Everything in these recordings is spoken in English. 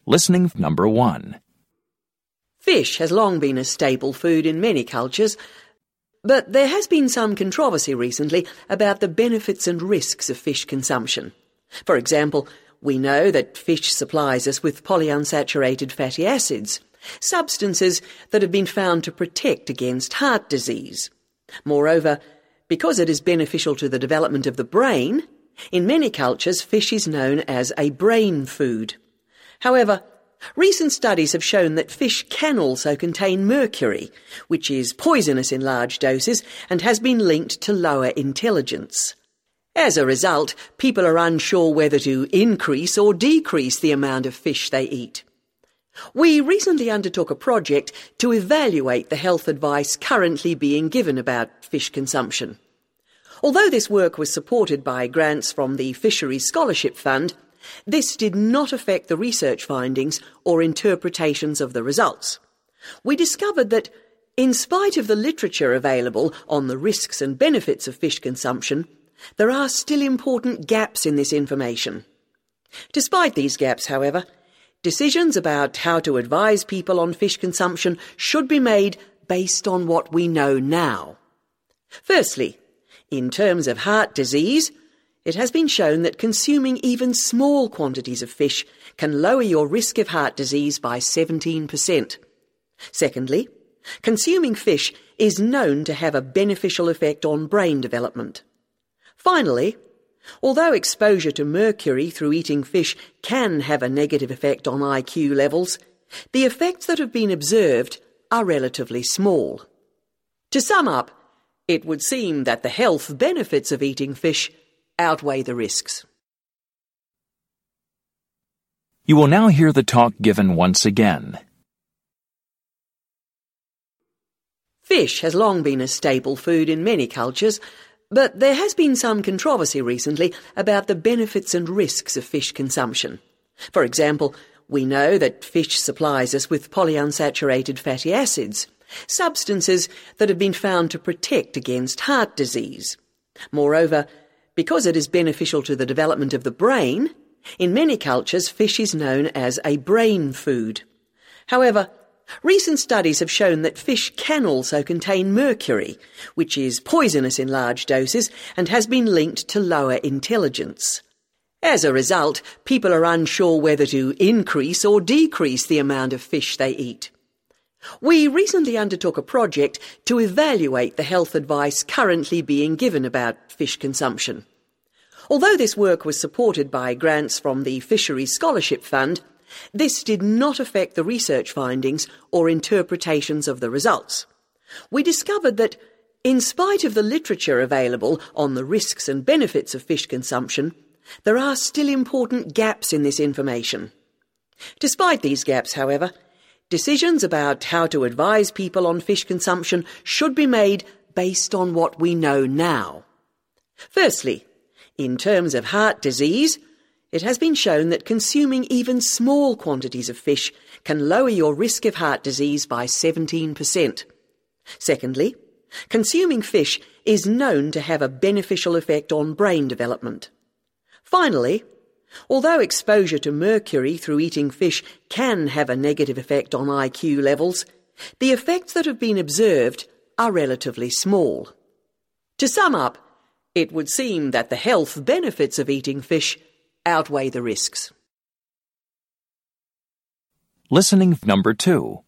Listening number 1. Fish has long been a staple food in many cultures, but there has been some controversy recently about the benefits and risks of fish consumption. For example, we know that fish supplies us with polyunsaturated fatty acids, substances that have been found to protect against heart disease. Moreover, because it is beneficial to the development of the brain, in many cultures fish is known as a brain food. However, recent studies have shown that fish can also contain mercury, which is poisonous in large doses and has been linked to lower intelligence. As a result, people are unsure whether to increase or decrease the amount of fish they eat. We recently undertook a project to evaluate the health advice currently being given about fish consumption. Although this work was supported by grants from the Fisheries Scholarship Fund, this did not affect the research findings or interpretations of the results. We discovered that, in spite of the literature available on the risks and benefits of fish consumption, there are still important gaps in this information. Despite these gaps, however, decisions about how to advise people on fish consumption should be made based on what we know now. Firstly, in terms of heart disease, it has been shown that consuming even small quantities of fish can lower your risk of heart disease by 17%. Secondly, consuming fish is known to have a beneficial effect on brain development. Finally, although exposure to mercury through eating fish can have a negative effect on IQ levels, the effects that have been observed are relatively small. To sum up, it would seem that the health benefits of eating fish outweigh the risks. You will now hear the talk given once again. Fish has long been a staple food in many cultures, but there has been some controversy recently about the benefits and risks of fish consumption. For example, we know that fish supplies us with polyunsaturated fatty acids, substances that have been found to protect against heart disease. Moreover, because it is beneficial to the development of the brain, in many cultures fish is known as a brain food. However, recent studies have shown that fish can also contain mercury, which is poisonous in large doses and has been linked to lower intelligence. As a result, people are unsure whether to increase or decrease the amount of fish they eat. We recently undertook a project to evaluate the health advice currently being given about fish consumption. Although this work was supported by grants from the Fisheries Scholarship Fund, this did not affect the research findings or interpretations of the results. We discovered that, in spite of the literature available on the risks and benefits of fish consumption, there are still important gaps in this information. Despite these gaps, however, decisions about how to advise people on fish consumption should be made based on what we know now. Firstly, in terms of heart disease, it has been shown that consuming even small quantities of fish can lower your risk of heart disease by 17%. Secondly, consuming fish is known to have a beneficial effect on brain development. Finally, although exposure to mercury through eating fish can have a negative effect on IQ levels, the effects that have been observed are relatively small. To sum up, it would seem that the health benefits of eating fish outweigh the risks. Listening number 2.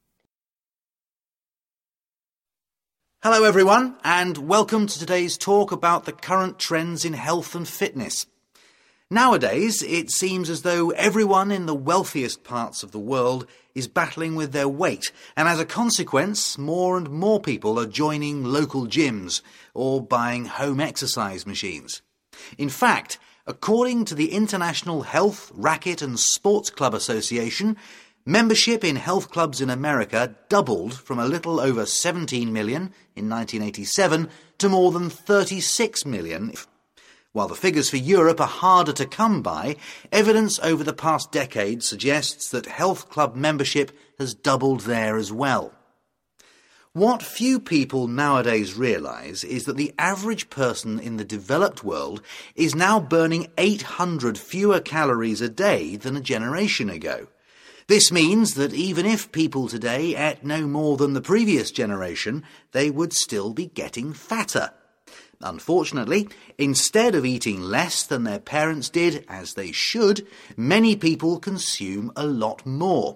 Hello everyone, and welcome to today's talk about the current trends in health and fitness. Nowadays, it seems as though everyone in the wealthiest parts of the world is battling with their weight, and as a consequence, more and more people are joining local gyms or buying home exercise machines. In fact, according to the International Health, Racquet and Sports Club Association, membership in health clubs in America doubled from a little over 17 million in 1987 to more than 36 million. While the figures for Europe are harder to come by, evidence over the past decade suggests that health club membership has doubled there as well. What few people nowadays realise is that the average person in the developed world is now burning 800 fewer calories a day than a generation ago. This means that even if people today ate no more than the previous generation, they would still be getting fatter. Unfortunately, instead of eating less than their parents did, as they should, many people consume a lot more.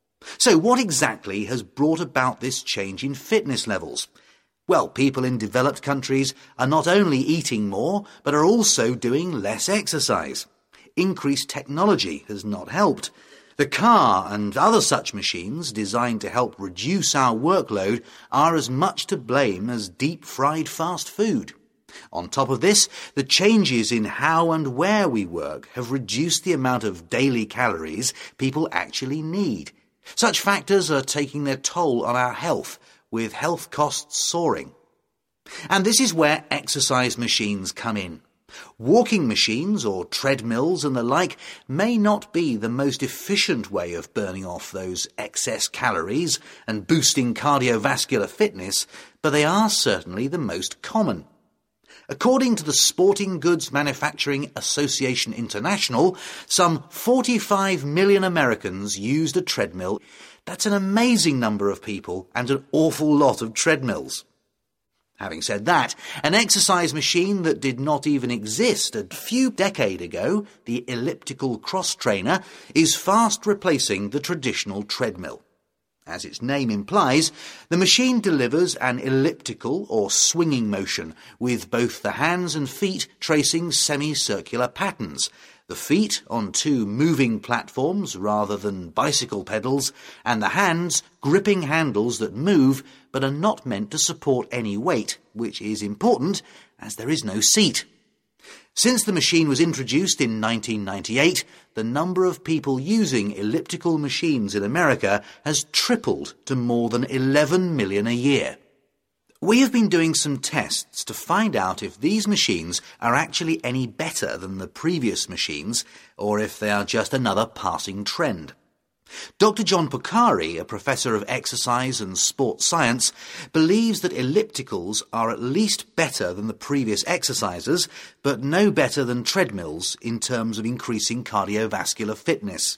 So what exactly has brought about this change in fitness levels? Well, people in developed countries are not only eating more, but are also doing less exercise. Increased technology has not helped. The car and other such machines designed to help reduce our workload are as much to blame as deep-fried fast food. On top of this, the changes in how and where we work have reduced the amount of daily calories people actually need. Such factors are taking their toll on our health, with health costs soaring. And this is where exercise machines come in. Walking machines or treadmills and the like may not be the most efficient way of burning off those excess calories and boosting cardiovascular fitness, but they are certainly the most common. According to the Sporting Goods Manufacturing Association International, some 45 million Americans used a treadmill. That's an amazing number of people and an awful lot of treadmills. Having said that, an exercise machine that did not even exist a few decades ago, the elliptical cross trainer, is fast replacing the traditional treadmill. As its name implies, the machine delivers an elliptical or swinging motion, with both the hands and feet tracing semicircular patterns, the feet on two moving platforms rather than bicycle pedals, and the hands gripping handles that move but are not meant to support any weight, which is important as there is no seat. Since the machine was introduced in 1998, the number of people using elliptical machines in America has tripled to more than 11 million a year. We have been doing some tests to find out if these machines are actually any better than the previous machines, or if they are just another passing trend. Dr. John Porcari, a professor of exercise and sports science, believes that ellipticals are at least better than the previous exercises, but no better than treadmills in terms of increasing cardiovascular fitness.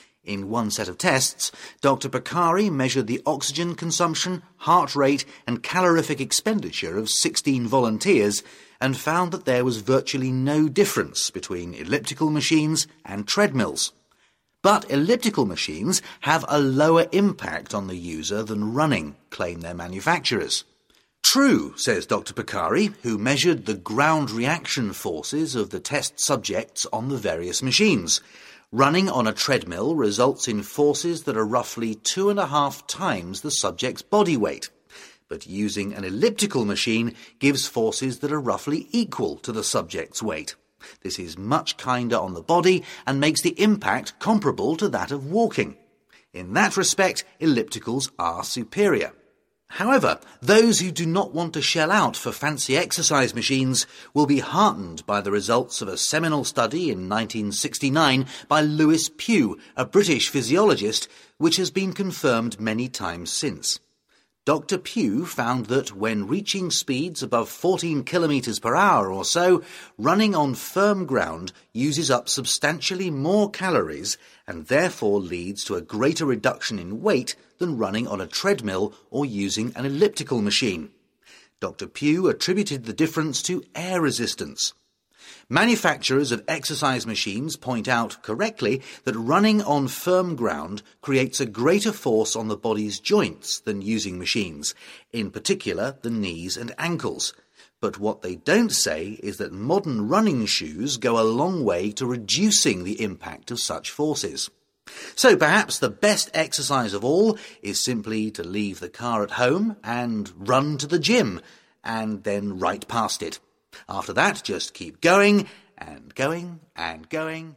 In one set of tests, Dr. Porcari measured the oxygen consumption, heart rate and calorific expenditure of 16 volunteers and found that there was virtually no difference between elliptical machines and treadmills. But elliptical machines have a lower impact on the user than running, claim their manufacturers. True, says Dr. Porcari, who measured the ground reaction forces of the test subjects on the various machines. Running on a treadmill results in forces that are roughly 2.5 times the subject's body weight. But using an elliptical machine gives forces that are roughly equal to the subject's weight. This is much kinder on the body and makes the impact comparable to that of walking. In that respect, ellipticals are superior. However, those who do not want to shell out for fancy exercise machines will be heartened by the results of a seminal study in 1969 by Lewis Pugh, a British physiologist, which has been confirmed many times since. Dr. Pugh found that when reaching speeds above 14 kilometres per hour or so, running on firm ground uses up substantially more calories and therefore leads to a greater reduction in weight than running on a treadmill or using an elliptical machine. Dr. Pugh attributed the difference to air resistance. Manufacturers of exercise machines point out correctly that running on firm ground creates a greater force on the body's joints than using machines, in particular the knees and ankles. But what they don't say is that modern running shoes go a long way to reducing the impact of such forces. So perhaps the best exercise of all is simply to leave the car at home and run to the gym, and then right past it. After that, just keep going and going and going.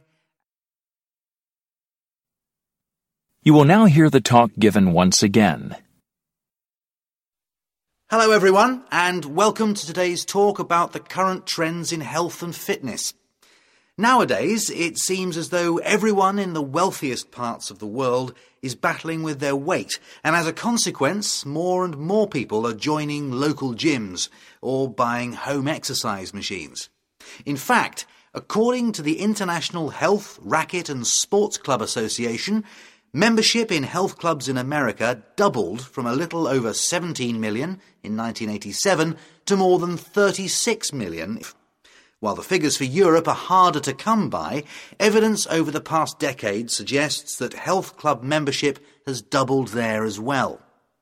You will now hear the talk given once again. Hello everyone, and welcome to today's talk about the current trends in health and fitness. Nowadays, it seems as though everyone in the wealthiest parts of the world is battling with their weight, and as a consequence, more and more people are joining local gyms or buying home exercise machines. In fact, according to the International Health, Racquet and Sports Club Association, Membership in health clubs in America doubled from a little over 17 million in 1987 to more than 36 million. While the figures for Europe are harder to come by, evidence over the past decade suggests that health club membership has doubled there as well.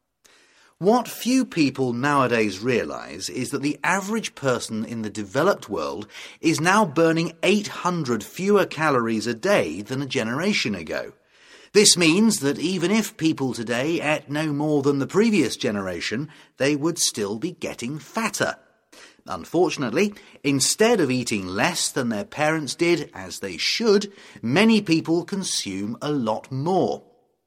What few people nowadays realise is that the average person in the developed world is now burning 800 fewer calories a day than a generation ago. This means that even if people today ate no more than the previous generation, they would still be getting fatter. Unfortunately, instead of eating less than their parents did, as they should, many people consume a lot more.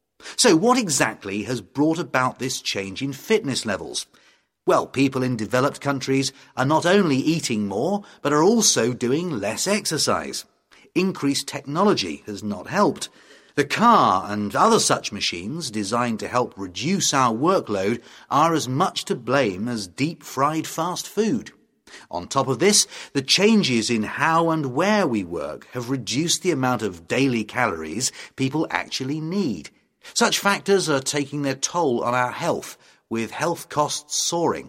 So what exactly has brought about this change in fitness levels? Well, people in developed countries are not only eating more, but are also doing less exercise. Increased technology has not helped. The car and other such machines designed to help reduce our workload are as much to blame as deep-fried fast food. On top of this, the changes in how and where we work have reduced the amount of daily calories people actually need. Such factors are taking their toll on our health, with health costs soaring.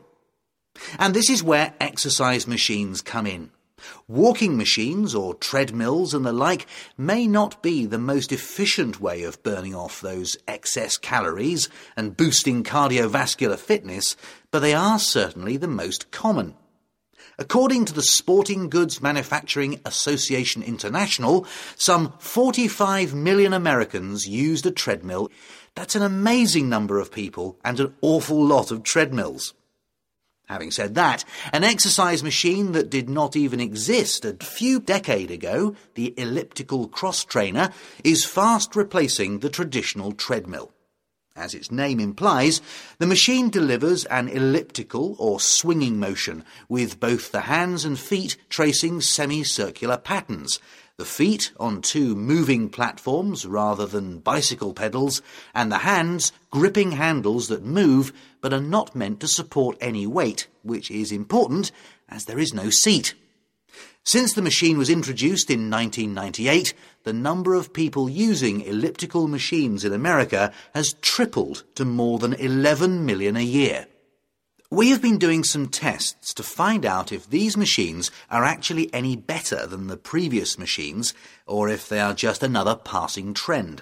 And this is where exercise machines come in. Walking machines or treadmills and the like may not be the most efficient way of burning off those excess calories and boosting cardiovascular fitness, but they are certainly the most common. According to the Sporting Goods Manufacturing Association International, some 45 million Americans used a treadmill. That's an amazing number of people and an awful lot of treadmills. Having said that, an exercise machine that did not even exist a few decades ago, the elliptical cross trainer, is fast replacing the traditional treadmill. As its name implies, the machine delivers an elliptical or swinging motion, with both the hands and feet tracing semicircular patterns, the feet on two moving platforms rather than bicycle pedals, and the hands gripping handles that move but are not meant to support any weight, which is important as there is no seat. Since the machine was introduced in 1998, the number of people using elliptical machines in America has tripled to more than 11 million a year. We have been doing some tests to find out if these machines are actually any better than the previous machines, or if they are just another passing trend.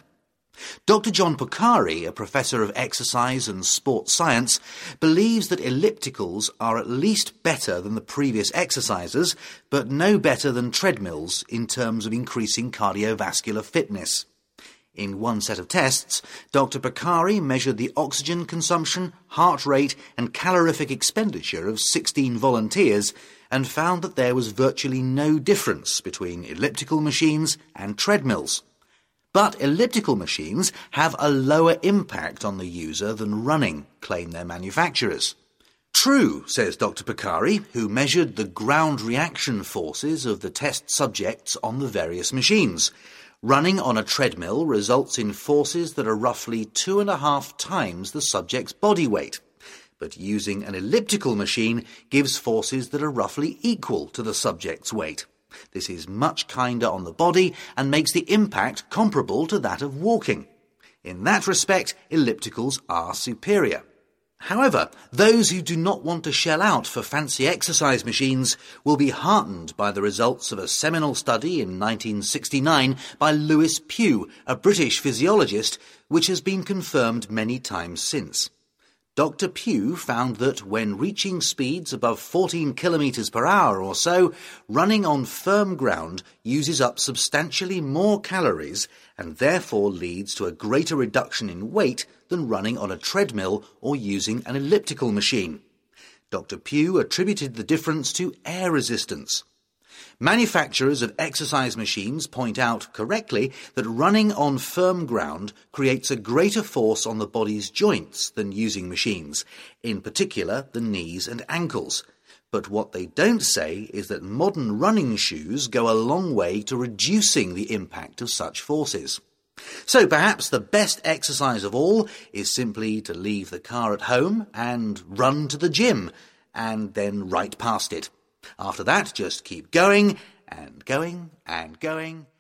Dr. John Porcari, a professor of exercise and sports science, believes that ellipticals are at least better than the previous exercises, but no better than treadmills in terms of increasing cardiovascular fitness. In one set of tests, Dr. Porcari measured the oxygen consumption, heart rate and calorific expenditure of 16 volunteers and found that there was virtually no difference between elliptical machines and treadmills. But elliptical machines have a lower impact on the user than running, claim their manufacturers. True, says Dr. Porcari, who measured the ground reaction forces of the test subjects on the various machines. Running on a treadmill results in forces that are roughly 2.5 times the subject's body weight. But using an elliptical machine gives forces that are roughly equal to the subject's weight. This is much kinder on the body and makes the impact comparable to that of walking. In that respect, ellipticals are superior. However, those who do not want to shell out for fancy exercise machines will be heartened by the results of a seminal study in 1969 by Lewis Pugh, a British physiologist, which has been confirmed many times since. Dr. Pugh found that when reaching speeds above 14 kilometres per hour or so, running on firm ground uses up substantially more calories and therefore leads to a greater reduction in weight than running on a treadmill or using an elliptical machine. Dr. Pugh attributed the difference to air resistance. Manufacturers of exercise machines point out correctly that running on firm ground creates a greater force on the body's joints than using machines, in particular the knees and ankles. But what they don't say is that modern running shoes go a long way to reducing the impact of such forces. So perhaps the best exercise of all is simply to leave the car at home and run to the gym, and then right past it. After that, just keep going and going and going